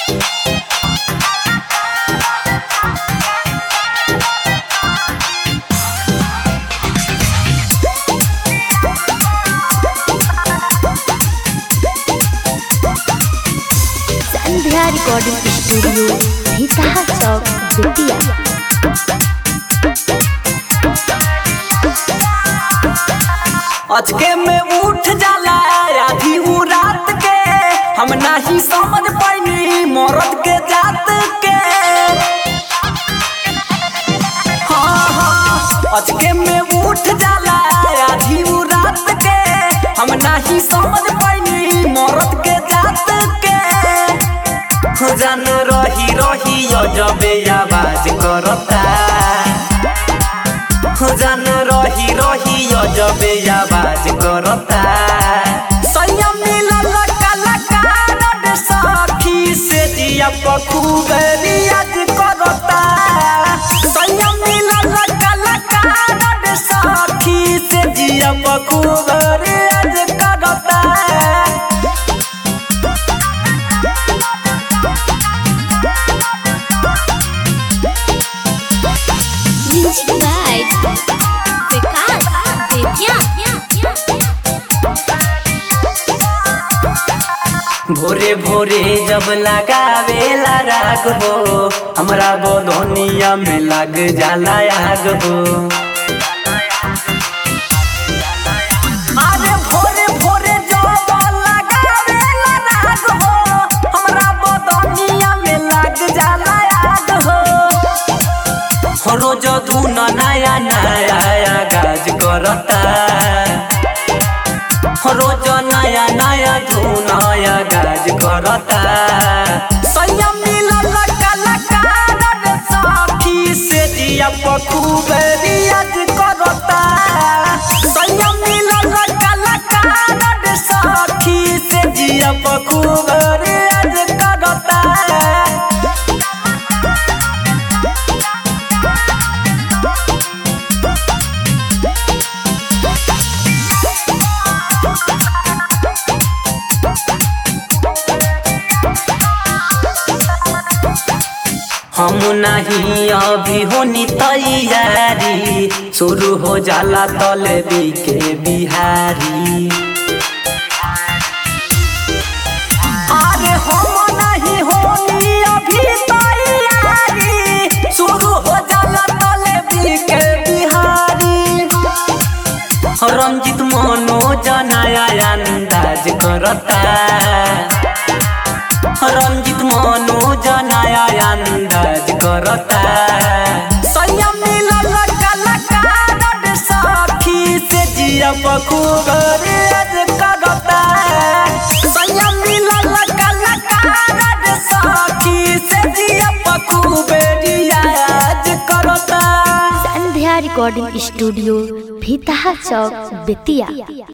संध्या recording studio Bhitaha चौक बेतिया। अचके में उठ जाला आधी उ रात के, हम नहीं समझ पाइनी मरद के जात के। हाँ अचके में उठ जाला आधी उ रात के, हम नहीं समझ पाइनी मरद के जात के। जान रही रही अजबे आवाज करता, जान रही रही अजबे आवाज करता। सैया मिलल कलाकार सखी से जिया खूब रियाज करता। सैया मिलल कलाकार सखी से जिया खूब रियाज करता। भोरे भोरे जब लगावेला राग हो, हमरा बोधनिया में लग जाला आग हो। अरे भोरे भोरे जब लगावेला राग हो, हमरा बोधनिया में लग जाला आग हो। रोज धुन नया नया गाज करता, रोज नया नया धुनाया गाज करता। सैया मिलल कलाकार सखी से जिया खूब रियाज करता। सैया मिलल कलाकार सखी से जिया खूब रियाज करता। हम नहीं अभी होनी तैयारी, शुरू हो जाला तलबी के बिहारी। अरे हम नहीं होनी अभी तैयारी, शुरू हो जाला तलबी के बिहारी। रंजित मनोज नया अंदाज करता, रंजित मनोज नया अंदाज करता। सैया मिलल कलाकार सखी से जिया खूब रियाज करता। सैया मिलल कलाकार सखी से जिया खूब रियाज करता। संध्या रिकॉर्डिंग स्टूडियो भीतहा चौक बेतिया।